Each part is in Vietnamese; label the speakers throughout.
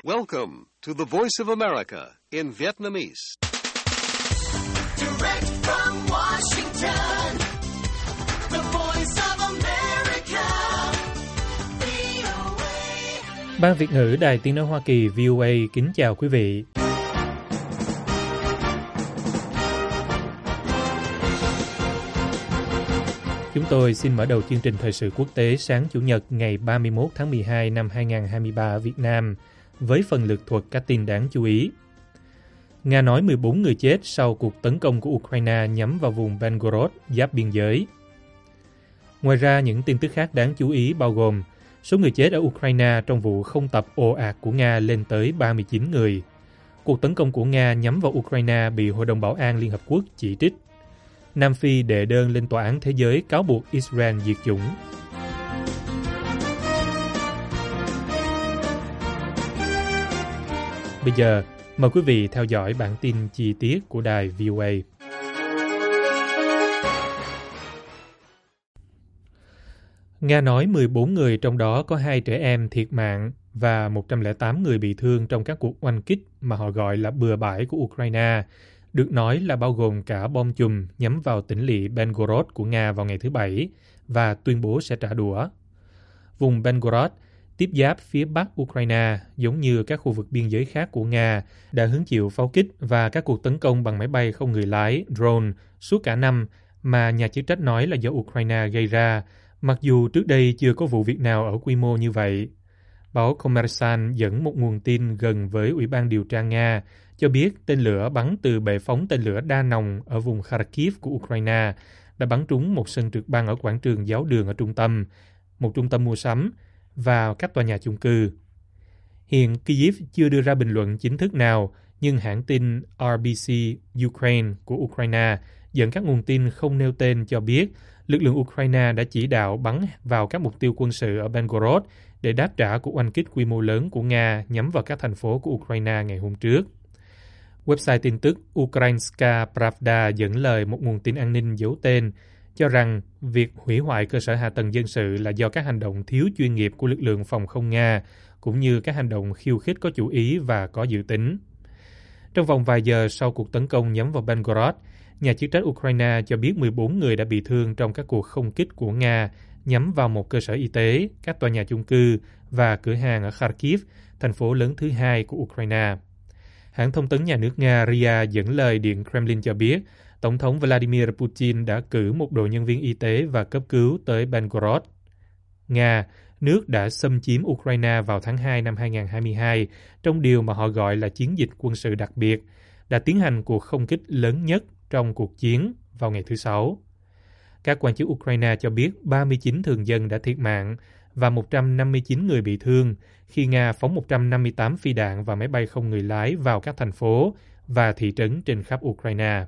Speaker 1: Welcome to the Voice of America in Vietnamese.
Speaker 2: Direct from Washington, the Voice of America, VOA.
Speaker 3: Ban Việt ngữ Đài Tiếng nói Hoa Kỳ VOA kính chào quý vị. Chúng tôi xin mở đầu chương trình thời sự quốc tế sáng Chủ nhật ngày 31 tháng 12 năm 2023 ở Việt Nam với phần lược thuật các tin đáng chú ý. Nga nói 14 người chết sau cuộc tấn công của Ukraine nhắm vào vùng Belgorod giáp biên giới. Ngoài ra, những tin tức khác đáng chú ý bao gồm số người chết ở Ukraine trong vụ không tập ồ ạt của Nga lên tới 39 người. Cuộc tấn công của Nga nhắm vào Ukraine bị Hội đồng Bảo an Liên Hợp Quốc chỉ trích. Nam Phi đệ đơn lên Tòa án Thế giới cáo buộc Israel diệt chủng. Bây giờ, mời quý vị theo dõi bản tin chi tiết của đài VOA. Nga nói 14 người trong đó có 2 trẻ em thiệt mạng và 108 người bị thương trong các cuộc oanh kích mà họ gọi là bừa bãi của Ukraine, được nói là bao gồm cả bom chùm nhắm vào tỉnh lỵ Belgorod của Nga vào ngày thứ Bảy và tuyên bố sẽ trả đũa. Vùng Belgorod, tiếp giáp phía bắc Ukraine, giống như các khu vực biên giới khác của Nga, đã hứng chịu pháo kích và các cuộc tấn công bằng máy bay không người lái, drone, suốt cả năm mà nhà chức trách nói là do Ukraine gây ra, mặc dù trước đây chưa có vụ việc nào ở quy mô như vậy. Báo Kommersant dẫn một nguồn tin gần với Ủy ban điều tra Nga cho biết tên lửa bắn từ bệ phóng tên lửa đa nòng ở vùng Kharkiv của Ukraine đã bắn trúng một sân trượt băng ở quảng trường giáo đường ở trung tâm, một trung tâm mua sắm và các tòa nhà chung cư. Hiện Kyiv chưa đưa ra bình luận chính thức nào, nhưng hãng tin RBC Ukraine của Ukraine dẫn các nguồn tin không nêu tên cho biết lực lượng Ukraine đã chỉ đạo bắn vào các mục tiêu quân sự ở Belgorod để đáp trả cuộc oanh kích quy mô lớn của Nga nhắm vào các thành phố của Ukraine ngày hôm trước. Website tin tức Ukrainska Pravda dẫn lời một nguồn tin an ninh giấu tên, cho rằng việc hủy hoại cơ sở hạ tầng dân sự là do các hành động thiếu chuyên nghiệp của lực lượng phòng không Nga, cũng như các hành động khiêu khích có chủ ý và có dự tính. Trong vòng vài giờ sau cuộc tấn công nhắm vào Belgorod, nhà chức trách Ukraine cho biết 14 người đã bị thương trong các cuộc không kích của Nga nhắm vào một cơ sở y tế, các tòa nhà chung cư và cửa hàng ở Kharkiv, thành phố lớn thứ hai của Ukraine. Hãng thông tấn nhà nước Nga RIA dẫn lời Điện Kremlin cho biết Tổng thống Vladimir Putin đã cử một đội nhân viên y tế và cấp cứu tới Belgorod. Nga, nước đã xâm chiếm Ukraine vào tháng 2 năm 2022 trong điều mà họ gọi là chiến dịch quân sự đặc biệt, đã tiến hành cuộc không kích lớn nhất trong cuộc chiến vào ngày thứ Sáu. Các quan chức Ukraine cho biết 39 thường dân đã thiệt mạng và 159 người bị thương khi Nga phóng 158 phi đạn và máy bay không người lái vào các thành phố và thị trấn trên khắp Ukraine.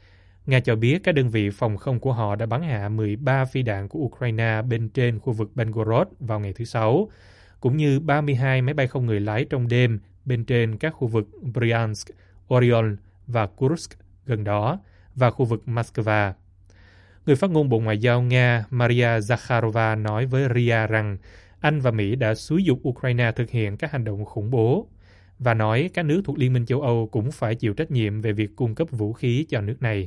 Speaker 3: Nga cho biết các đơn vị phòng không của họ đã bắn hạ 13 phi đạn của Ukraine bên trên khu vực Belgorod vào ngày thứ Sáu, cũng như 32 máy bay không người lái trong đêm bên trên các khu vực Bryansk, Oriol và Kursk gần đó và khu vực Moscow. Người phát ngôn Bộ Ngoại giao Nga Maria Zakharova nói với RIA rằng Anh và Mỹ đã xúi giục Ukraine thực hiện các hành động khủng bố và nói các nước thuộc Liên minh châu Âu cũng phải chịu trách nhiệm về việc cung cấp vũ khí cho nước này.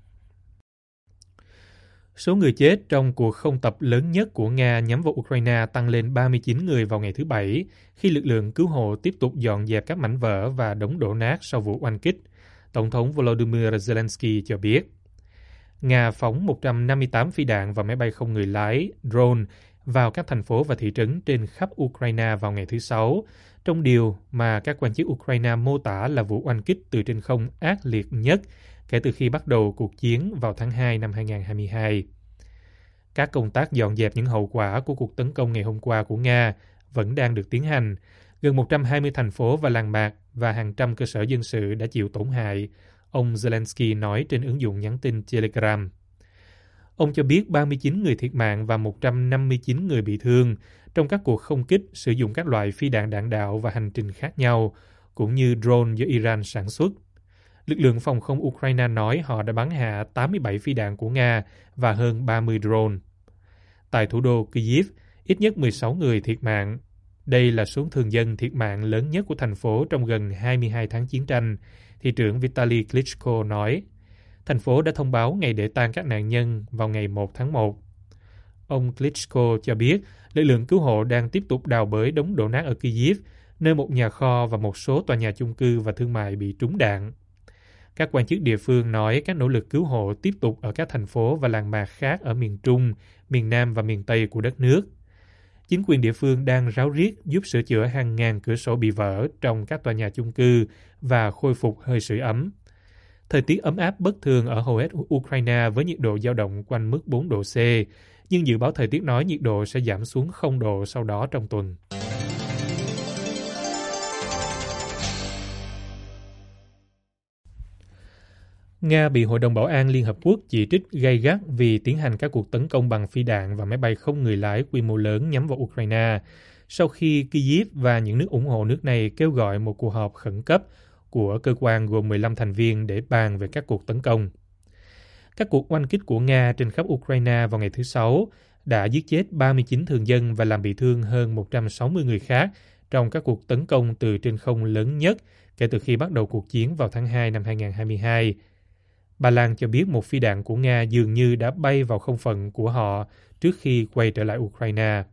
Speaker 3: Số người chết trong cuộc không tập lớn nhất của Nga nhắm vào Ukraine tăng lên 39 người vào ngày thứ Bảy khi lực lượng cứu hộ tiếp tục dọn dẹp các mảnh vỡ và đống đổ nát sau vụ oanh kích, Tổng thống Volodymyr Zelensky cho biết. Nga phóng 158 phi đạn và máy bay không người lái, drone, vào các thành phố và thị trấn trên khắp Ukraine vào ngày thứ Sáu, trong điều mà các quan chức Ukraine mô tả là vụ oanh kích từ trên không ác liệt nhất kể từ khi bắt đầu cuộc chiến vào tháng 2 năm 2022. Các công tác dọn dẹp những hậu quả của cuộc tấn công ngày hôm qua của Nga vẫn đang được tiến hành. Gần 120 thành phố và làng mạc và hàng trăm cơ sở dân sự đã chịu tổn hại, ông Zelensky nói trên ứng dụng nhắn tin Telegram. Ông cho biết 39 người thiệt mạng và 159 người bị thương trong các cuộc không kích sử dụng các loại phi đạn đạn đạo và hành trình khác nhau, cũng như drone do Iran sản xuất. Lực lượng phòng không Ukraine nói họ đã bắn hạ 87 phi đạn của Nga và hơn 30 drone. Tại thủ đô Kyiv, ít nhất 16 người thiệt mạng. Đây là số thường dân thiệt mạng lớn nhất của thành phố trong gần 22 tháng chiến tranh, thị trưởng Vitaly Klitschko nói. Thành phố đã thông báo ngày để tang các nạn nhân vào ngày 1 tháng 1. Ông Klitschko cho biết lực lượng cứu hộ đang tiếp tục đào bới đống đổ nát ở Kyiv, nơi một nhà kho và một số tòa nhà chung cư và thương mại bị trúng đạn. Các quan chức địa phương nói các nỗ lực cứu hộ tiếp tục ở các thành phố và làng mạc khác ở miền Trung, miền Nam và miền Tây của đất nước. Chính quyền địa phương đang ráo riết giúp sửa chữa hàng ngàn cửa sổ bị vỡ trong các tòa nhà chung cư và khôi phục hơi sưởi ấm. Thời tiết ấm áp bất thường ở hầu hết Ukraine với nhiệt độ dao động quanh mức 4 độ C, nhưng dự báo thời tiết nói nhiệt độ sẽ giảm xuống 0 độ sau đó trong tuần. Nga bị Hội đồng Bảo an Liên Hợp Quốc chỉ trích gay gắt vì tiến hành các cuộc tấn công bằng phi đạn và máy bay không người lái quy mô lớn nhắm vào Ukraine, sau khi Kyiv và những nước ủng hộ nước này kêu gọi một cuộc họp khẩn cấp của cơ quan gồm 15 thành viên để bàn về các cuộc tấn công. Các cuộc oanh kích của Nga trên khắp Ukraine vào ngày thứ Sáu đã giết chết 39 thường dân và làm bị thương hơn 160 người khác trong các cuộc tấn công từ trên không lớn nhất kể từ khi bắt đầu cuộc chiến vào tháng 2 năm 2022. Ba Lan cho biết một phi đạn của Nga dường như đã bay vào không phận của họ trước khi quay trở lại Ukraine.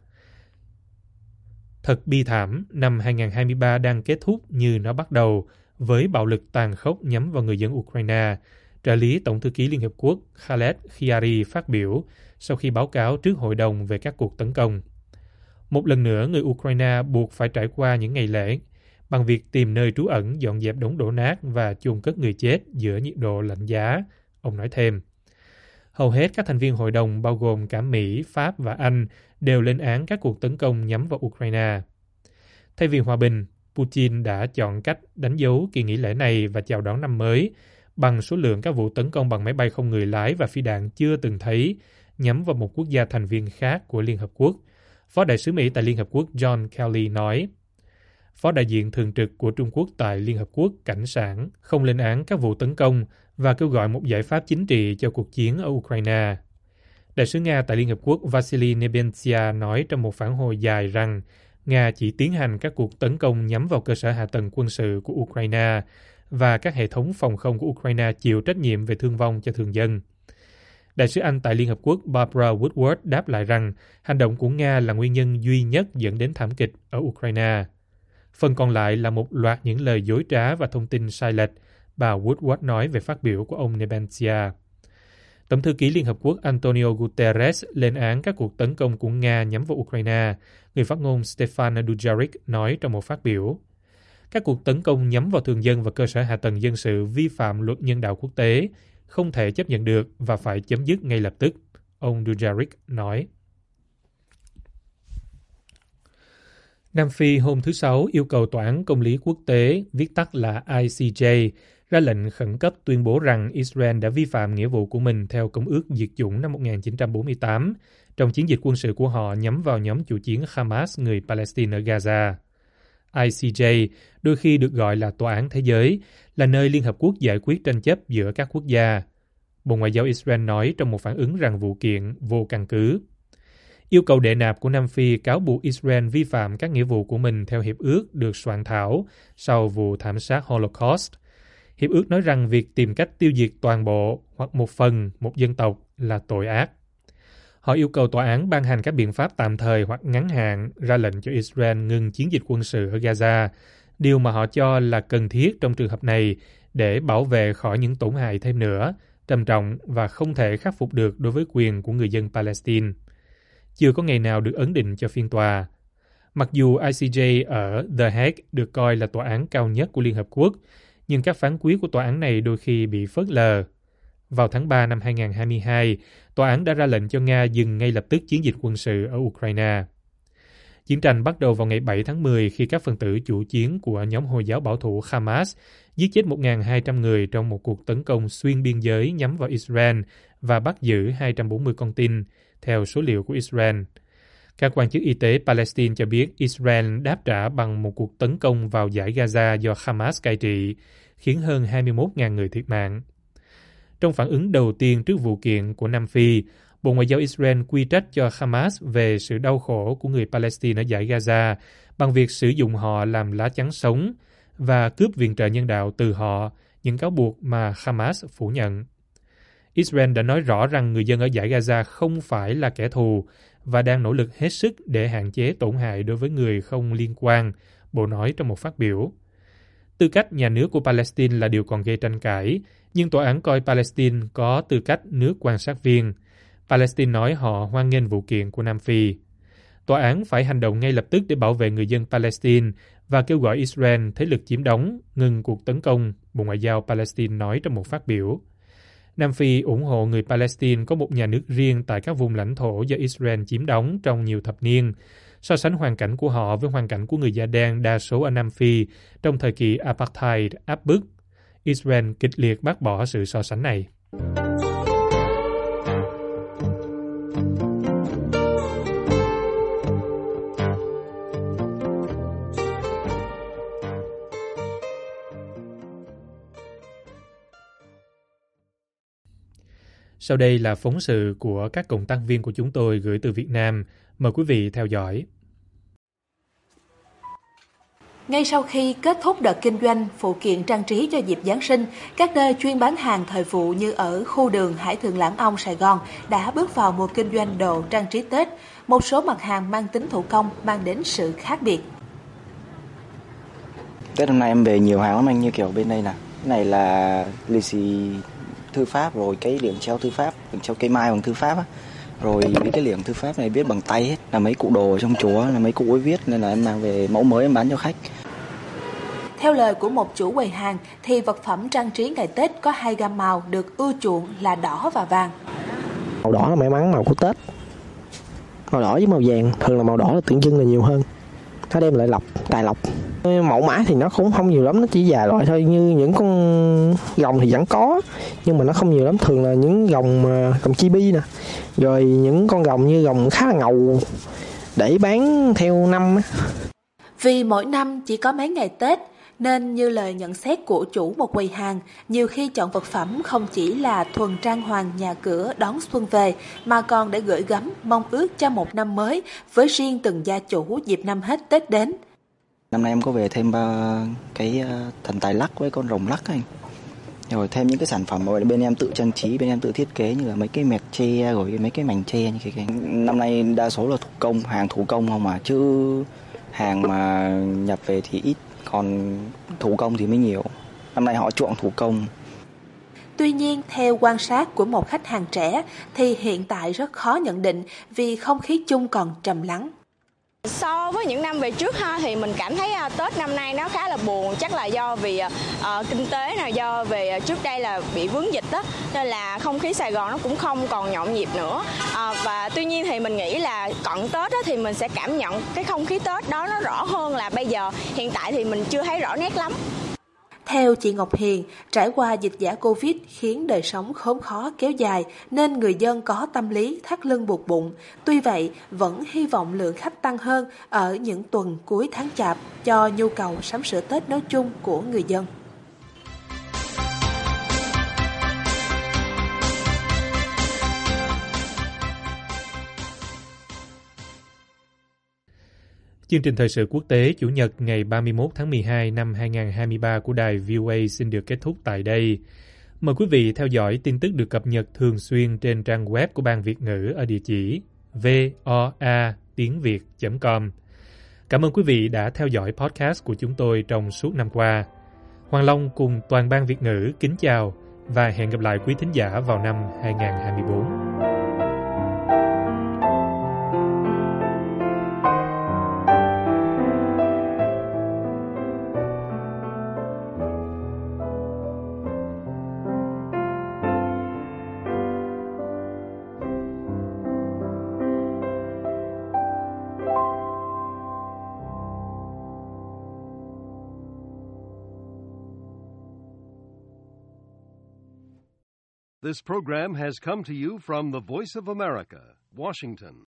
Speaker 3: Thật bi thảm, năm 2023 đang kết thúc như nó bắt đầu, với bạo lực tàn khốc nhắm vào người dân Ukraine, trợ lý Tổng thư ký Liên Hợp Quốc Khaled Khiari phát biểu sau khi báo cáo trước Hội đồng về các cuộc tấn công. Một lần nữa, người Ukraine buộc phải trải qua những ngày lễ bằng việc tìm nơi trú ẩn, dọn dẹp đống đổ nát và chôn cất người chết giữa nhiệt độ lạnh giá, ông nói thêm. Hầu hết các thành viên hội đồng, bao gồm cả Mỹ, Pháp và Anh, đều lên án các cuộc tấn công nhắm vào Ukraine. Thay vì hòa bình, Putin đã chọn cách đánh dấu kỳ nghỉ lễ này và chào đón năm mới bằng số lượng các vụ tấn công bằng máy bay không người lái và phi đạn chưa từng thấy nhắm vào một quốc gia thành viên khác của Liên Hợp Quốc, Phó đại sứ Mỹ tại Liên Hợp Quốc John Kelly nói. Phó đại diện thường trực của Trung Quốc tại Liên Hợp Quốc cảnh sảng không lên án các vụ tấn công và kêu gọi một giải pháp chính trị cho cuộc chiến ở Ukraine. Đại sứ Nga tại Liên Hợp Quốc Vasily Nebenzia nói trong một phản hồi dài rằng Nga chỉ tiến hành các cuộc tấn công nhắm vào cơ sở hạ tầng quân sự của Ukraine và các hệ thống phòng không của Ukraine chịu trách nhiệm về thương vong cho thường dân. Đại sứ Anh tại Liên Hợp Quốc Barbara Woodward đáp lại rằng hành động của Nga là nguyên nhân duy nhất dẫn đến thảm kịch ở Ukraine. Phần còn lại là một loạt những lời dối trá và thông tin sai lệch, bà Woodward nói về phát biểu của ông Nebenzia. Tổng thư ký Liên Hợp Quốc Antonio Guterres lên án các cuộc tấn công của Nga nhắm vào Ukraine, người phát ngôn Stefan Dujarric nói trong một phát biểu. Các cuộc tấn công nhắm vào thường dân và cơ sở hạ tầng dân sự vi phạm luật nhân đạo quốc tế, không thể chấp nhận được và phải chấm dứt ngay lập tức, ông Dujarric nói. Nam Phi hôm thứ Sáu yêu cầu Tòa án Công lý Quốc tế, viết tắt là ICJ, ra lệnh khẩn cấp tuyên bố rằng Israel đã vi phạm nghĩa vụ của mình theo Công ước Diệt chủng năm 1948 trong chiến dịch quân sự của họ nhắm vào nhóm chủ chiến Hamas người Palestine ở Gaza. ICJ, đôi khi được gọi là Tòa án Thế giới, là nơi Liên Hợp Quốc giải quyết tranh chấp giữa các quốc gia. Bộ Ngoại giao Israel nói trong một phản ứng rằng vụ kiện vô căn cứ. Yêu cầu đệ nạp của Nam Phi cáo buộc Israel vi phạm các nghĩa vụ của mình theo hiệp ước được soạn thảo sau vụ thảm sát Holocaust. Hiệp ước nói rằng việc tìm cách tiêu diệt toàn bộ hoặc một phần một dân tộc là tội ác. Họ yêu cầu tòa án ban hành các biện pháp tạm thời hoặc ngắn hạn ra lệnh cho Israel ngừng chiến dịch quân sự ở Gaza, điều mà họ cho là cần thiết trong trường hợp này để bảo vệ khỏi những tổn hại thêm nữa, trầm trọng và không thể khắc phục được đối với quyền của người dân Palestine. Chưa có ngày nào được ấn định cho phiên tòa. Mặc dù ICJ ở The Hague được coi là tòa án cao nhất của Liên Hợp Quốc, nhưng các phán quyết của tòa án này đôi khi bị phớt lờ. Vào tháng 3 năm 2022, tòa án đã ra lệnh cho Nga dừng ngay lập tức chiến dịch quân sự ở Ukraine. Chiến tranh bắt đầu vào ngày 7 tháng 10 khi các phần tử chủ chiến của nhóm Hồi giáo bảo thủ Hamas giết chết 1.200 người trong một cuộc tấn công xuyên biên giới nhắm vào Israel và bắt giữ 240 con tin, theo số liệu của Israel. Các quan chức y tế Palestine cho biết Israel đáp trả bằng một cuộc tấn công vào dải Gaza do Hamas cai trị, khiến hơn 21.000 người thiệt mạng. Trong phản ứng đầu tiên trước vụ kiện của Nam Phi, Bộ Ngoại giao Israel quy trách cho Hamas về sự đau khổ của người Palestine ở dải Gaza bằng việc sử dụng họ làm lá chắn sống và cướp viện trợ nhân đạo từ họ, những cáo buộc mà Hamas phủ nhận. Israel đã nói rõ rằng người dân ở dải Gaza không phải là kẻ thù và đang nỗ lực hết sức để hạn chế tổn hại đối với người không liên quan, Bộ nói trong một phát biểu. Tư cách nhà nước của Palestine là điều còn gây tranh cãi, nhưng tòa án coi Palestine có tư cách nước quan sát viên. Palestine nói họ hoan nghênh vụ kiện của Nam Phi. Tòa án phải hành động ngay lập tức để bảo vệ người dân Palestine và kêu gọi Israel, thế lực chiếm đóng, ngừng cuộc tấn công, Bộ Ngoại giao Palestine nói trong một phát biểu. Nam Phi ủng hộ người Palestine có một nhà nước riêng tại các vùng lãnh thổ do Israel chiếm đóng trong nhiều thập niên, so sánh hoàn cảnh của họ với hoàn cảnh của người da đen đa số ở Nam Phi trong thời kỳ apartheid áp bức. Israel kịch liệt bác bỏ sự so sánh này. Sau đây là phóng sự của các cộng tác viên của chúng tôi gửi từ Việt Nam. Mời quý vị theo dõi.
Speaker 4: Ngay sau khi kết thúc đợt kinh doanh phụ kiện trang trí cho dịp Giáng sinh, các nơi chuyên bán hàng thời vụ như ở khu đường Hải Thượng Lãn Ông, Sài Gòn đã bước vào mùa kinh doanh đồ trang trí Tết. Một số mặt hàng mang tính thủ công mang đến sự khác biệt.
Speaker 5: Tết năm nay em về nhiều hàng lắm anh, như kiểu bên đây nè. Cái này là lì xì thư pháp, rồi cái liềng treo thư pháp, liềng treo cây mai bằng thư pháp á. Rồi cái liềng thư pháp này viết bằng tay hết, là mấy cụ đồ ở trong chùa, là mấy cụ ấy viết, nên là em mang về mẫu mới em bán cho khách.
Speaker 4: Theo lời của một chủ quầy hàng thì vật phẩm trang trí ngày Tết có 2 gam màu được ưa chuộng là đỏ và vàng.
Speaker 6: Màu đỏ là may mắn, màu của Tết. Màu đỏ với màu vàng, thường là màu đỏ là tượng trưng là nhiều hơn. Nó đem lại lộc, tài lộc. Mẫu mã thì nó cũng không nhiều lắm, nó chỉ vài loại thôi, như những con rồng thì vẫn có, nhưng mà nó không nhiều lắm, thường là những rồng chibi nè, rồi những con rồng như rồng khá là ngầu để bán theo năm.
Speaker 4: Vì mỗi năm chỉ có mấy ngày Tết, nên như lời nhận xét của chủ một quầy hàng, nhiều khi chọn vật phẩm không chỉ là thuần trang hoàng nhà cửa đón xuân về, mà còn để gửi gắm mong ước cho một năm mới với riêng từng gia chủ dịp năm hết Tết đến.
Speaker 5: Năm nay em có về thêm cái thần tài lắc với con rồng lắc anh. Rồi thêm những cái sản phẩm mà bên em tự trang trí, bên em tự thiết kế, như là mấy cái mẹt tre, rồi mấy cái mảnh tre như cái. Năm nay đa số là thủ công, hàng thủ công không mà, chứ hàng mà nhập về thì ít, còn thủ công thì mới nhiều. Năm nay họ chuộng thủ công.
Speaker 4: Tuy nhiên, theo quan sát của một khách hàng trẻ thì hiện tại rất khó nhận định vì không khí chung còn trầm lắng.
Speaker 7: So với những năm về trước thì mình cảm thấy Tết năm nay nó khá là buồn, chắc là do vì kinh tế nào, do về trước đây là bị vướng dịch đó, nên là không khí Sài Gòn nó cũng không còn nhộn nhịp nữa. Và tuy nhiên thì mình nghĩ là cận Tết thì mình sẽ cảm nhận cái không khí Tết đó nó rõ hơn là bây giờ. Hiện tại thì mình chưa thấy rõ nét lắm.
Speaker 4: Theo chị Ngọc Hiền, trải qua dịch giả Covid khiến đời sống khốn khó kéo dài nên người dân có tâm lý thắt lưng buộc bụng. Tuy vậy, vẫn hy vọng lượng khách tăng hơn ở những tuần cuối tháng Chạp cho nhu cầu sắm sửa Tết nói chung của người dân.
Speaker 3: Chương trình thời sự quốc tế Chủ nhật ngày 31 tháng 12 năm 2023 của đài VOA xin được kết thúc tại đây. Mời quý vị theo dõi tin tức được cập nhật thường xuyên trên trang web của Ban Việt ngữ ở địa chỉ voa.tiengviet.com. Cảm ơn quý vị đã theo dõi podcast của chúng tôi trong suốt năm qua. Hoàng Long cùng toàn Ban Việt ngữ kính chào và hẹn gặp lại quý thính giả vào năm 2024.
Speaker 1: This program has come to you from the Voice of America, Washington.